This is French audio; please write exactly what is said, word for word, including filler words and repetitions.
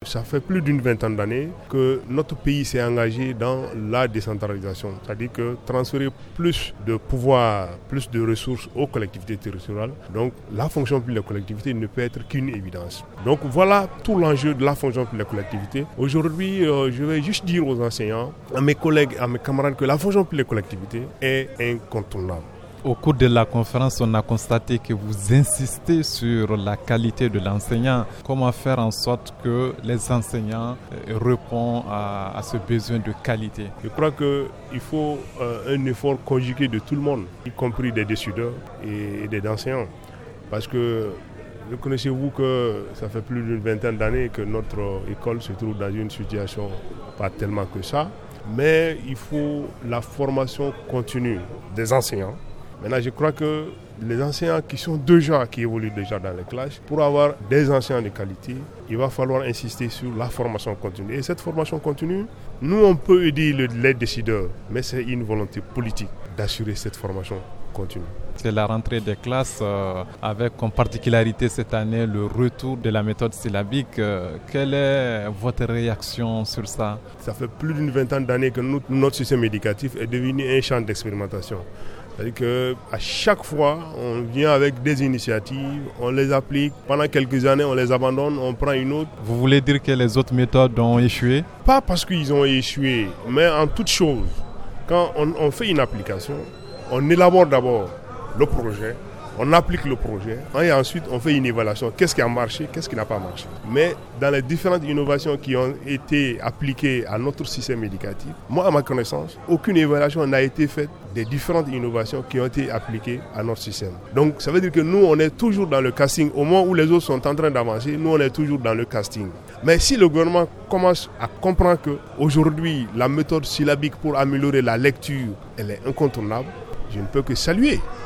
Ça fait plus d'une vingtaine d'années que notre pays s'est engagé dans la décentralisation, c'est-à-dire que transférer plus de pouvoir, plus de ressources aux collectivités territoriales. Donc la fonction publique des collectivités ne peut être qu'une évidence. Donc voilà tout l'enjeu de la fonction publique des collectivités. Aujourd'hui, euh, je vais juste dire aux enseignants, à mes collègues, à mes camarades que la fonction publique des collectivités est incontournable. Au cours de la conférence, on a constaté que vous insistez sur la qualité de l'enseignant. Comment faire en sorte que les enseignants répondent à, à ce besoin de qualité? Je crois qu'il faut euh, un effort conjugué de tout le monde, y compris des décideurs et des enseignants. Parce que reconnaissez-vous que ça fait plus d'une vingtaine d'années que notre école se trouve dans une situation pas tellement que ça. Mais il faut la formation continue des enseignants. Maintenant, je crois que les enseignants qui sont déjà, qui évoluent déjà dans les classes, pour avoir des enseignants de qualité, il va falloir insister sur la formation continue. Et cette formation continue, nous, on peut aider les décideurs, mais c'est une volonté politique d'assurer cette formation continue. C'est la rentrée des classes euh, avec comme particularité cette année le retour de la méthode syllabique. Euh, quelle est votre réaction sur ça? Ça fait plus d'une vingtaine d'années que nous, notre système éducatif est devenu un champ d'expérimentation. C'est-à-dire qu'à chaque fois, on vient avec des initiatives, on les applique. Pendant quelques années, on les abandonne, on prend une autre. Vous voulez dire que les autres méthodes ont échoué? Pas parce qu'ils ont échoué, mais en toute chose. Quand on, on fait une application, on élabore d'abord le projet, on applique le projet et ensuite on fait une évaluation. Qu'est-ce qui a marché, qu'est-ce qui n'a pas marché. Mais dans les différentes innovations qui ont été appliquées à notre système éducatif, moi à ma connaissance, aucune évaluation n'a été faite des différentes innovations qui ont été appliquées à notre système. Donc ça veut dire que nous on est toujours dans le casting. Au moment où les autres sont en train d'avancer, nous on est toujours dans le casting. Mais si le gouvernement commence à comprendre qu'aujourd'hui la méthode syllabique pour améliorer la lecture, elle est incontournable, je ne peux que saluer.